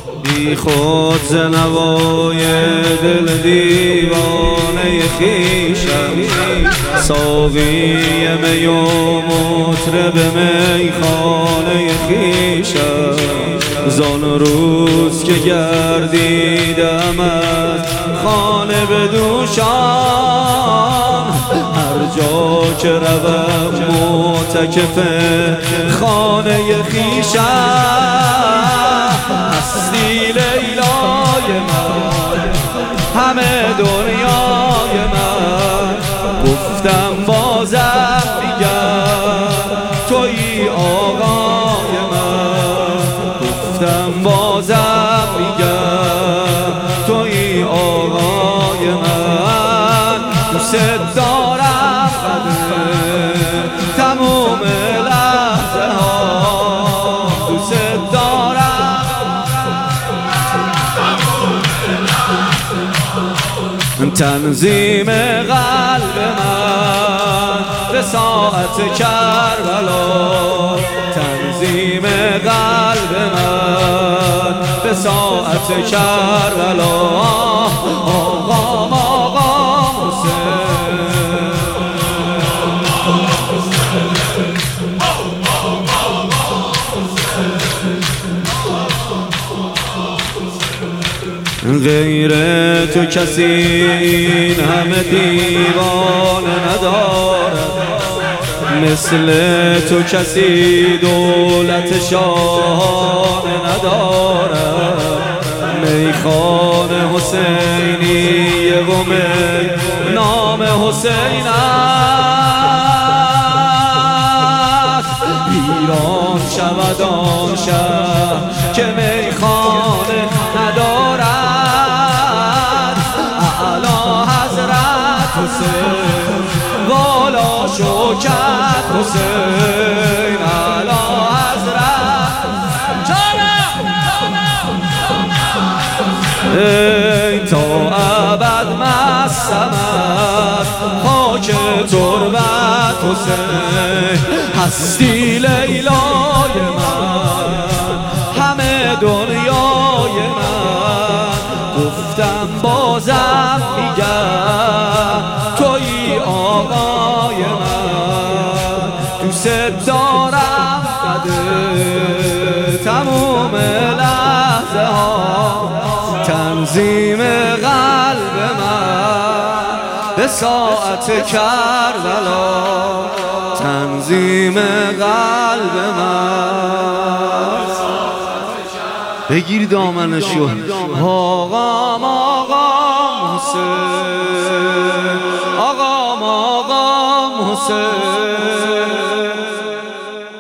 بی خود زنوای دل دیوانه خویشم، ساقی می و مطرب میخانه خویشم. زان روز که گردیدم از خانه به دوشان، هر جا که روم معتکف خانه خویشم. هستی لیلای من، همه دنیای من، گفتم بازم میگم تویی آقای من. گفتم بازم میگم تویی آقای من. دوست دارم تموم لحظه ها، دوست دارم تنظیم قلب من به ساعت کربلا. تنظیم قلب من به ساعت کربلا. آقام آقام غیر تو کسی این همه دیوانه ندارد، مثل تو کسی دولت شاهانه ندارد. میخانه حسینی و می نام حسین است. ایران شود آن شهر که میخانه ندارد. اعلی حضرت حسین، والا شوکت حسین. اعلی حضرت ای تا ابد مسمت خاک تربت حسین. هستی لیلای من، همه دنیای من، گفتم بازم میگم تویی آقای من. دوست دارم تموم لحظه ها. تنظیم قلب من به ساعت کربلا. تنظیم قلب من بگیر دامنشو. آقام آقام حسین، آقام آقام حسین.